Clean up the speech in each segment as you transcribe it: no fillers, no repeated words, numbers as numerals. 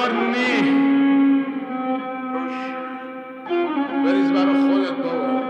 مکارنی بریز برا خودت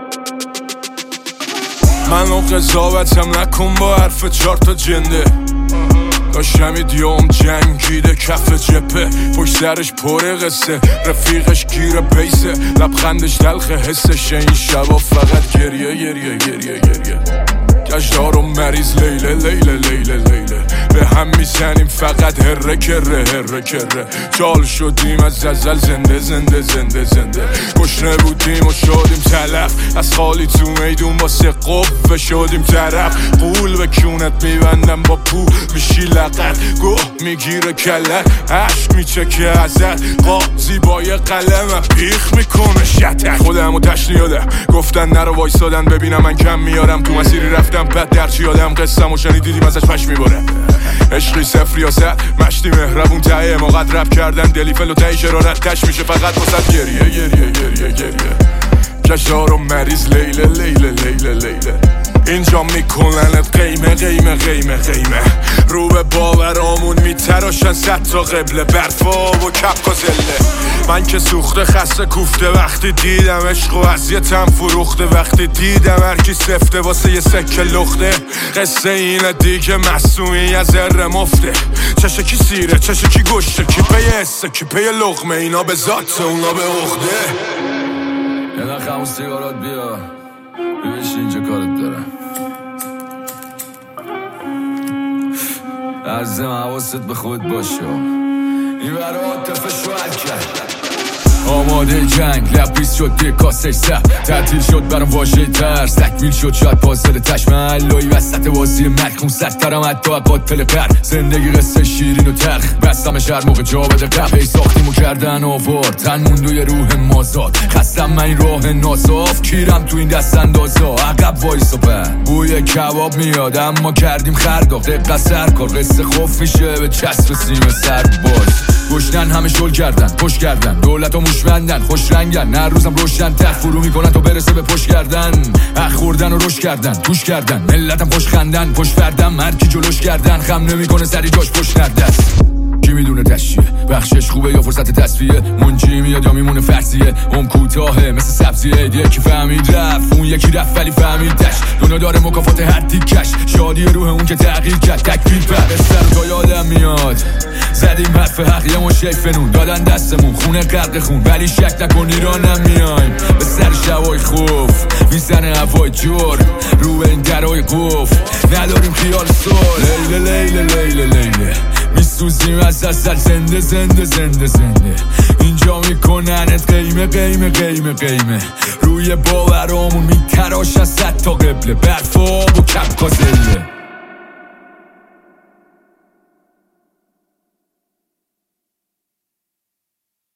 بابا. منو قضاوتم نکن با حرف 4 تا جنده. داشتم ایدیوم جنگیده کف جپه، پشت سرش پر قصه، رفیقش گیر بیسه، لبخندش تلخ حسشه. این شبا فقط گریه گریه گریه گریه، گشتار و مریض لیله لیله لیله لیله، به هم میزنیم فقط هره کره هره کره. جال شدیم از ازل زنده زنده زنده زنده، گشنه بودیم و شدیم تلف، از خالی تو میدون واسه قوه شدیم طرف. قول به کونت میبندم با پو میشی لقت، گوه میگیره کلت، عشق میچکه ازت، قاضی با یه قلم پیخ میکنه شتک. خودمو تشنیادم گفتن نرو وایسادن ببینم من کم میارم، تو مسیری رفتم بعد درچی آدم قصم و شنیدیدیم ازش پش میباره. عشقی صفر یا صد مشتی مهربون تایه ما قد رب کردن دلیفل و تایی شرارت تش میشه فقط واسد گریه گریه گریه گریه. کشار و مریض لیله لیله لیله لیله، اینجا میکننت قیمه قیمه قیمه قیمه. رو به باورامون میتراشن 100 تا قبله، برفا و کپ و زله. من که سوخته خسته کوفته وقتی دیدم عشق و اذیتم فروخته، وقتی دیدم هرکی سفته واسه یه سکه لخته. قصه اینه دیگه مصنوعی از ذره مفته، چشه کی سیره چشه کی گشته، کی پی حسه کی پی لقمه، اینا به ذات اونا به عقده. یه دقیقه همون سیگارات بیا ببیش اینجا کارت دارم. عزیزم حواست به خود باشه، این برای عاطفه شوهر کرد. آماده جنگ لبریز شد دیگه کاسش سر، تعطیل شد برام واژه ترس، تکمیل شد شاید پازل تشم علایی وسط بازی مرکون سخترم حتی قاتل قرد. زندگی قصه شیرین و تلخ، بستمش هر موقع جا بده قبل. ای ساختیمو کردن آوار تن موندوی روح مازاد، خستم من این راه ناصاف کیرم تو این دست اندازا. عقب وایسا بعد بوی کباب میاد اما کردیم خرداغ، دقیقه سرکار قصه خوف میشه به چسب سیم سر باز. گشنن همه شل کردن پشت کردن، دولت و موشمندن خوش رنگن، نه روزم روشن تر فرو میکنن تا برسه به پشت کردن. اخ خوردن و روش کردن گوش کردن، ملتم خوش خندن پشت فردم هرکی جلوش کردن، خم نمیکنه سری جاش پشت نردست. کی میدونه دشیه بخشش خوبه یا فرصت تصفیه، منجی میاد یا میمونه فرضیه، اون کوتاهه مثل سبزیه. یکی فهمید رفت اون یکی رفت ولی فهمید دش، دنیا داره مکافات هر تیکش، شادی روح اون که تغییر کرد تکبیر پر سر تا یادم میاد. زدیم حرف حق یه مشه فنون دادن دستمون خونه غرق خون، ولی شک نکن ایرانم میایم به سر شبای خوف، میزنه هوای جور رو به این درای قف، نداریم خیال سال لیله لیله لیله لیله، میسوزیم از اصل زنده زنده زنده زنده. اینجا میکننت قیمه قیمه قیمه قیمه، روی باورامون میتراشن 100 تا قبله، برفا و کپ کازله.